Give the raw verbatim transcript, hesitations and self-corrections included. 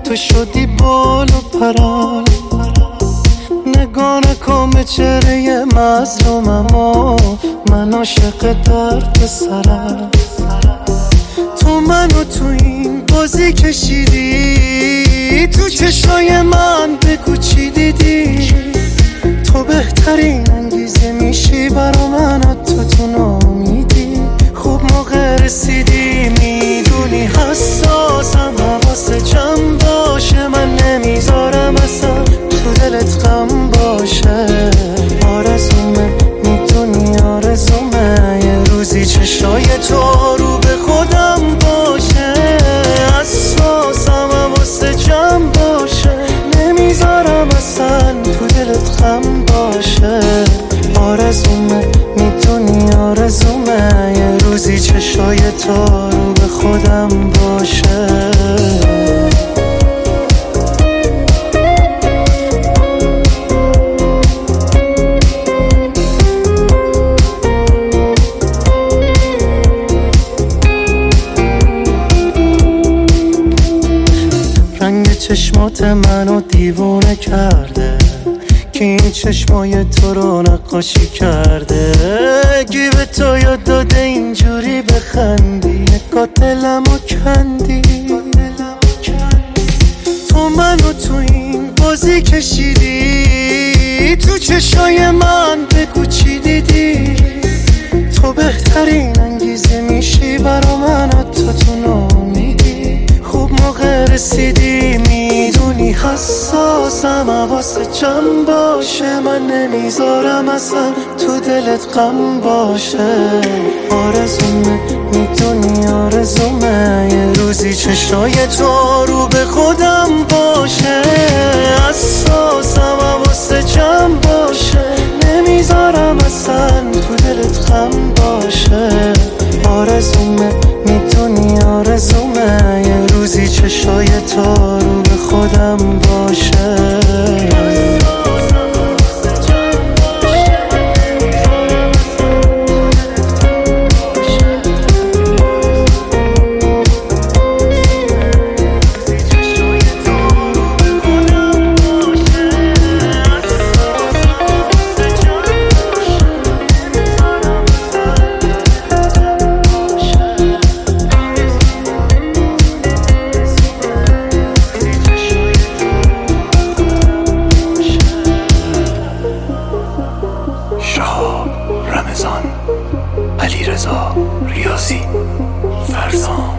تو شدی بال و پران. نگاه نکن به چهره مظلومم و من عاشق درد سرم. تو منو تو این بازی کشیدی، تو چشای من بگو چی دیدی. تو بهترین انگیزه میشی برا من، تو تو نامیدی. خوب موقع رسیدی، میدونی حساسم، حواست جمع باشه. من نمیذارم اصلا تو دلت غم باشه. آرزومه میدونی آرزومه یه روزی چشای تو رو به خودم باشه. حساسم، حواست جمع باشه. نمیذارم اصلا تو دلت غم باشه. آرزومه میدونی آرزومه یه روزی چشای تو رو به خودم باشه. رنگ چشمات منو دیوونه کرده، که این چشمای تو رو نقاشی کرده. گی به تو یاد داده اینجوری بخندی، نگاه دلمو کندی. تو منو تو این بازی کشیدی، تو چشای من بگو چی دیدی. تو بهترین انگیزه میشی برا من، تو تو نامیدی. خوب موقع رسیدی، میدونی حساسم، حواست جمع باشه. من نمیذارم اصلا تو دلت غم باشه. آرزومه میدونی آرزومه یه روزی چشای تو رو به خودم باشه. حساسم، حواست جمع باشه. نمیذارم اصلا تو دلت غم باشه. آرزومه میدونی آرزومه یه روزی چشای تو رو به خودم باشه. رمضان، علیرضا ریاضی، فرزان.